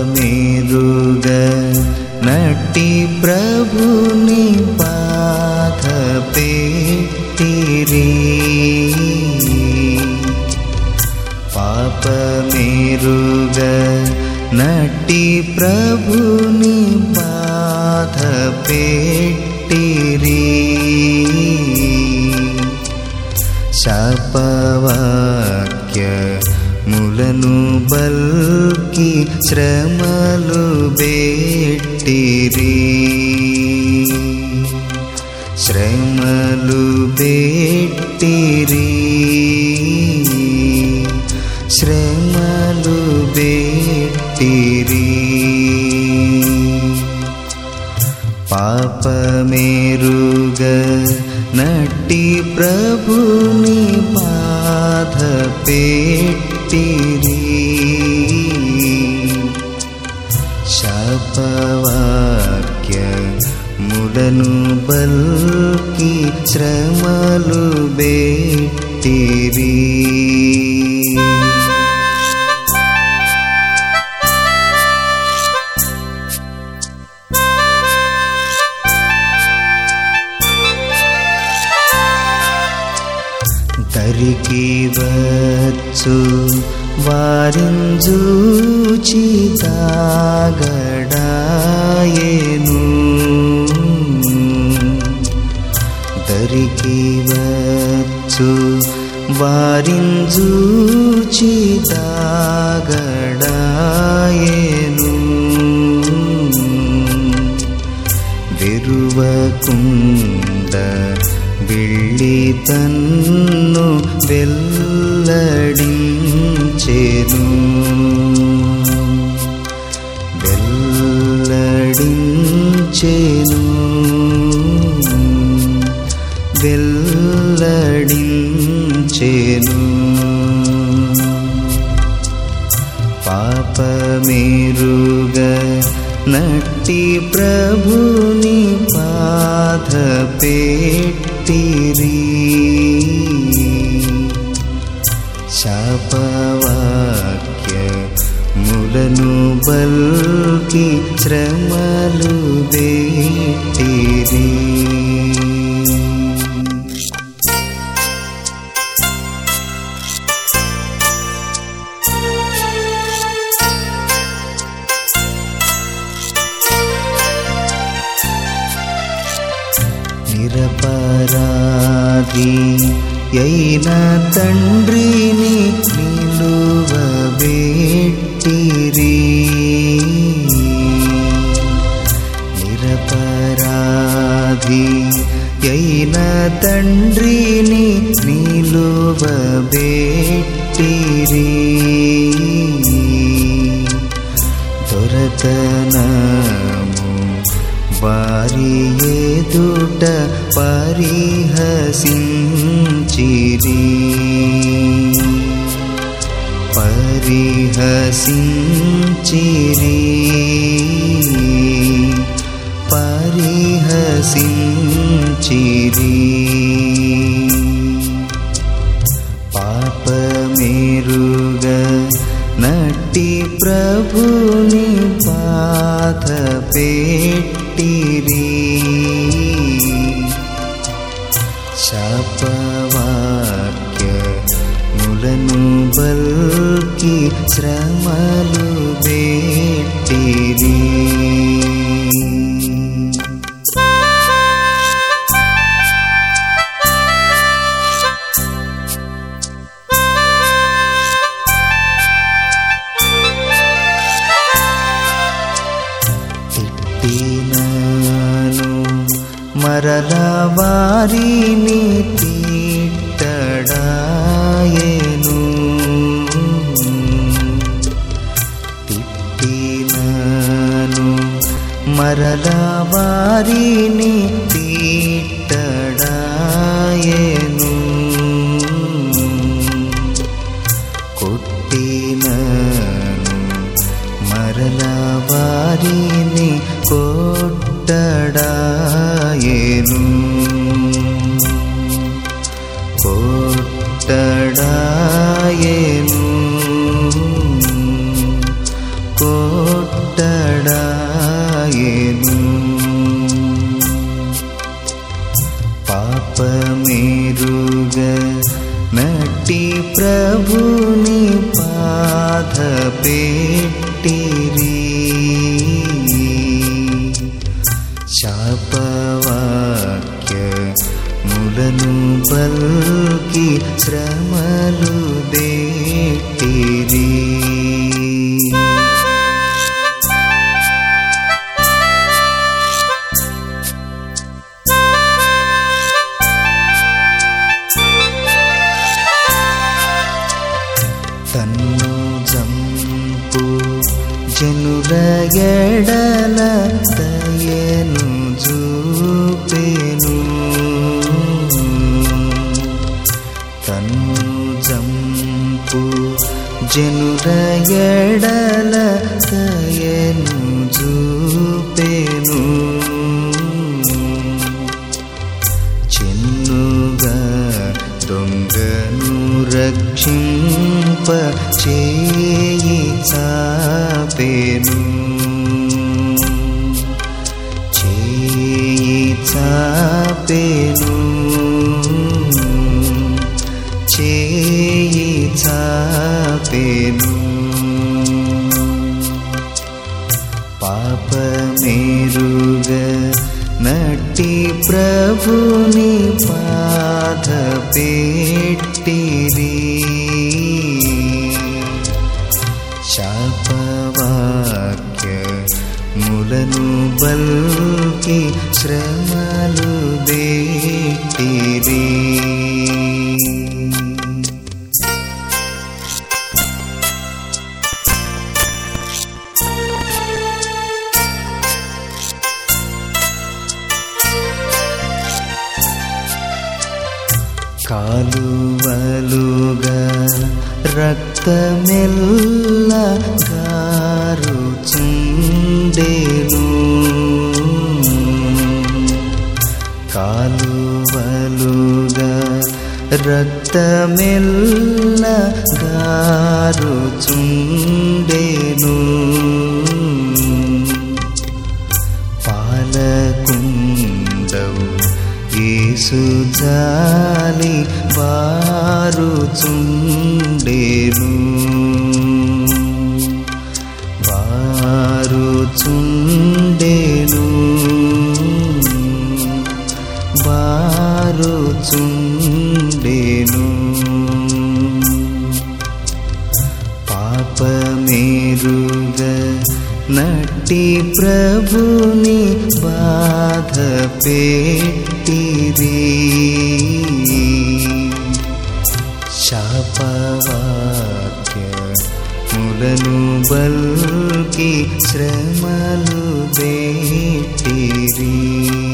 పాపమేరుగ నట్టి ప్రభుని బాధ పెట్టిరి. పాపమేరుగ నట్టి ప్రభుని బాధ పెట్టిరి. శాపవాక్యములను బల్కి శ్రమలు బెట్టిరి. శ్రమలు బెట్టిరి. శ్రమలు బెట్టిరి. పాపమేరుగ నట్టి ప్రభుని బాధ పెట్టిరి. శాపవాక్యములను బల్కి శ్రమలు బెట్టిరి. దరికి వచ్చు వారింజూచి తాగడాయెను. దరికి వచ్చు వారింజూచి తాగడాయెను. వెరువకుండ వెళ్ళి తన్ను వెల్లడించెను. వెల్లడించెను. వెల్లడించెను. పాపమేరుగ నట్టి ప్రభుని బాధ పెట్టిరి. శాపవాక్యములను బల్కి శ్రమలు బెట్టిరి. నిరపరాధి అయిన తండ్రిని నిలువబెట్టిరి. నిరపరాధి అయిన తండ్రిని నిలువబెట్టిరి. దొరతనము వారి ఎదుట పరిహసించిరి. పరిహసించిరి. పరిహసించిరి. పాపమేరుగ నట్టి ప్రభుని బాధ పెట్టిరి. శాపవాక్యములను బల్కి శ్రమలు బెట్టిరి. మరల వారిని తిట్టడాయెను. తిట్టినాను మరల వారిని తిట్టడాయెను. కొట్టినాను మరల వారిని కొట్టడాయెను. కొట్టడాయెను. కొట్టడాయెను. జంపు జనుల ఎడల దయను చూపెను తన్ను జంపు జనుల ఎడల దయను చూపెను చిన్నుగా దొంగను రక్షింప చేయి చాపెను చేయి చాపెను చేయి చాపెను పాపమేరుగ నట్టి ప్రభుని పాద పెట్టిరి శాపవాక్యములను బల్కి శ్రమలు దేటిరి కాలువలుగా రక్తమెల్ల గారుచుండెను కాలువలుగా రక్తమెల్ల గారుచుండెను పాలకుండవు యేసు జాలి వారుచుండెను వారుచుండెను వారుచుండెను పాపమేరుగ నట్టి ప్రభుని బాధ పెట్టిరి శాపవాక్యములను బల్కి శ్రమలు దేటిరి